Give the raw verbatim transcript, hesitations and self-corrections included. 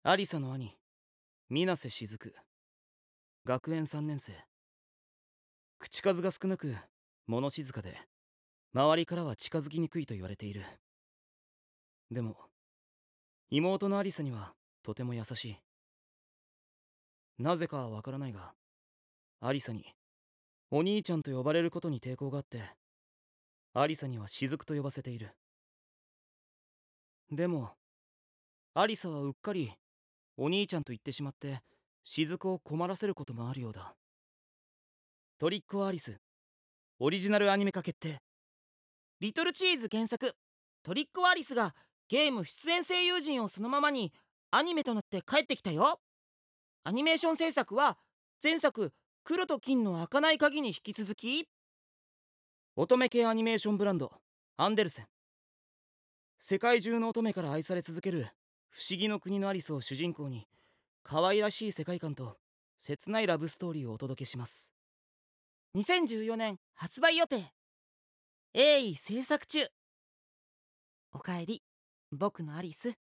アリサの兄、水瀬雫。学園さんねん生。口数が少なく物静かで、周りからは近づきにくいと言われている。でも妹のアリサにはとても優しい。なぜかはわからないが、アリサにお兄ちゃんと呼ばれることに抵抗があって、アリサには雫と呼ばせている。でもアリサはうっかりお兄ちゃんと言ってしまって、雫を困らせることもあるようだ。トリックオアリスオリジナルアニメ化決定。 リトルチーズ原作、トリックオアリスがゲーム出演声優陣をそのままにアニメとなって帰ってきたよ。アニメーション制作は前作黒と金の儚い鍵に引き続き、 乙女系アニメーションブランドアンデルセン。世界中の乙女から愛され続ける不思議の国のアリスを主人公に、可愛らしい世界観と切ないラブストーリーをお届けします。 にせんじゅうよねん発売予定。鋭意制作中。おかえり、僕のアリス。